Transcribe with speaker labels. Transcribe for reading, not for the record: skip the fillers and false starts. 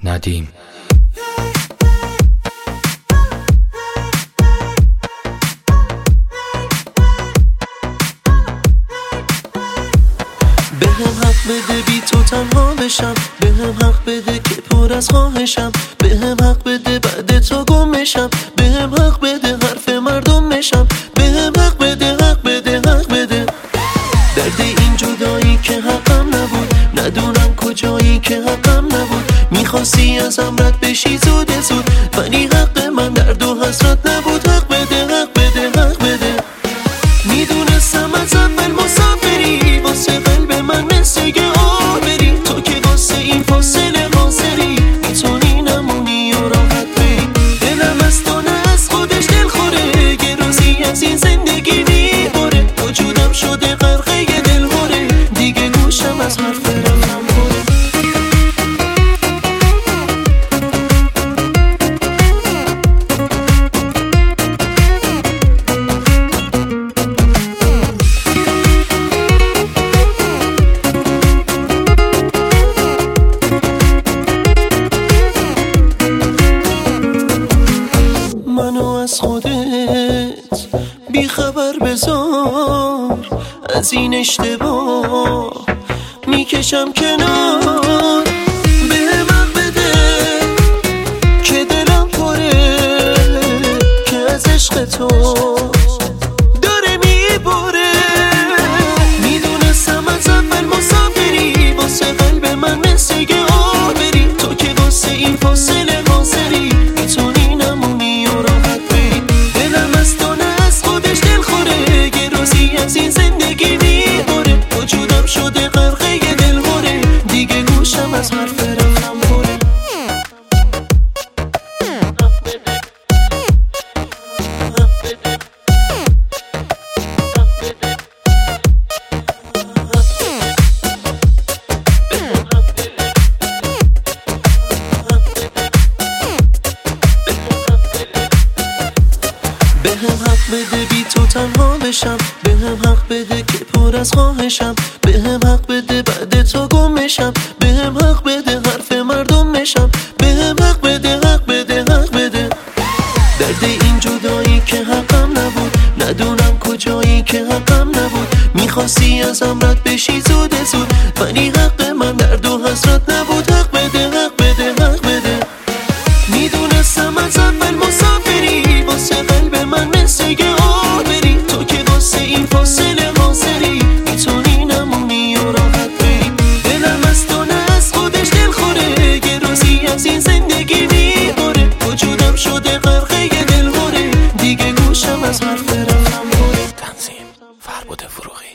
Speaker 1: ندیم.
Speaker 2: بهم حق بده بی تو تنها بشم، بهم حق بده که پر از خواهشم، بهم حق بده بعد تو گم بشم، بهم حق بده حرف مردم بشم، بهم حق بده حق بده حق بده. درد این جدایی که حقم نبود، ندونم کجایی که حقم نبود، میخواستی ازم رد بشی زود زود، ولی حق من درد و حسرت نبود. حق بده حق بده حق بده. میدونستم از اول مسافری، واسه قلب من مثل آبری، تو که واسه این فاصله حاضری، میتونی نمونی و راحت بری. دلم از تو نه از خودش دل خوره، یه روزی از این زندگی میبره، وجودم شده غرقه یه دل هوره، دیگه گوشم از حرف رفتم پره. منو از خودت بیخبر بذار، از این اشتباه میکشم کنار. بهم حق بده که دلم پره، که از عشق تو داره میبره. میدونستم از اول مسافری، واسه قلب من مثل آبری، تو که واسه این فاصله حاضری، میتونی نمونی و راحت بری. دلم از تو نه از خودش دل خوره، یه روزی از این زندگی میبره، وجودم شده غرقه یه دل هوره، دیگه گوشم از حرف رفتم پره. بهم حق بده بی تو تنها بشم، بهم حق بده که پر از خواهشم، بهم حق بده بعد تو گم بشم، بهم حق بده حرف مردم بشم، بهم حق بده حق بده حق بده. درد این جدایی که حقم نبود، ندونم کجایی که حقم نبود، میخواستی ازم رد بشی زود زود، ولی حق من درد و حسرت نبود. حق بده حق بده حق بده. میدونستم از اول مسافری، واسه قلب من مثل آبری، تو که واسه این فاصله حاضری، میتونی نمونی و راحت بری. دلم از تو نه از خودش دل خوره، یه روزی از این زندگی میبره، وجودم شده غرقه یه دل هوره، دیگه گوشم از حرف رفتم پره.
Speaker 1: تنظیم فربود فروغی.